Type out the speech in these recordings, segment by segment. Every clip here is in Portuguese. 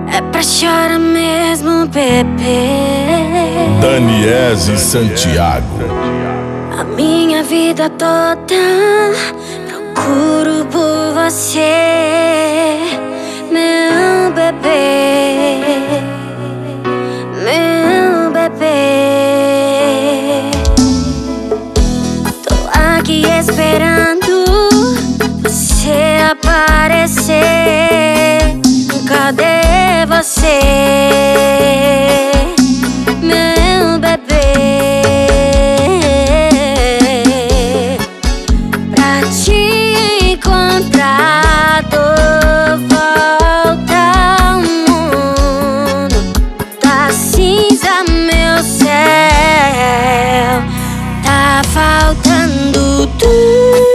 É pra chorar mesmo, bebê. Daniese Santiago. A minha vida toda procuro por você, meu bebê, meu bebê. Tô aqui esperando você aparecer. Cadê você, meu bebê? Pra te encontrar dou volta ao mundo. Tá cinza meu céu, tá faltando tudo.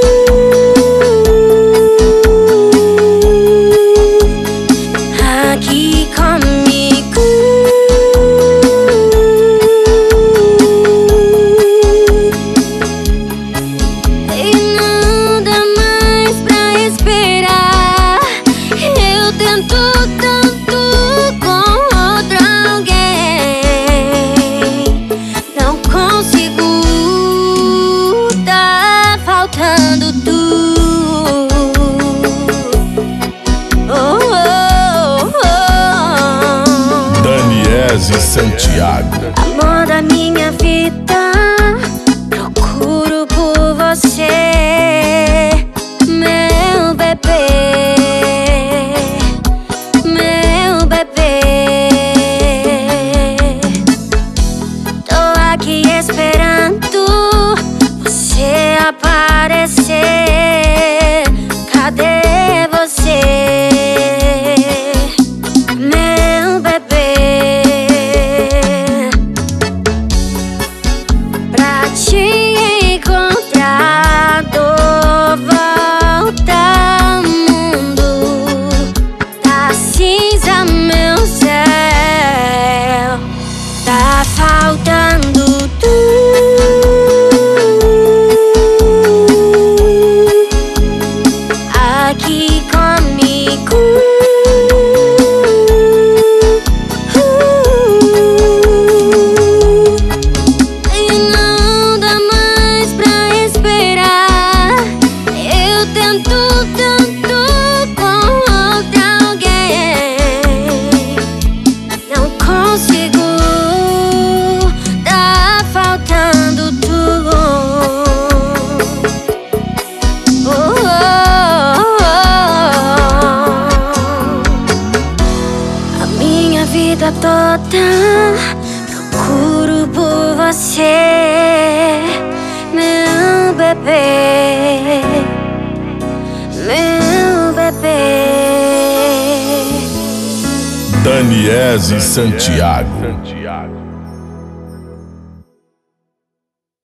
Aqui comigo, e não dá mais pra esperar. Eu tento tanto com outro alguém, não consigo, tá faltando tudo. Daniese Santiago. Amor da minha vida, procuro por você, meu bebê, meu bebê. Tô aqui esperando você aparecer. Cadê você, meu bebê? Pra te encontrar dou volta ao mundo. Tá cinza meu céu, tá faltando tudo. Aqui comigo, vida toda procuro por você, meu bebê, meu bebê. Daniese Santiago.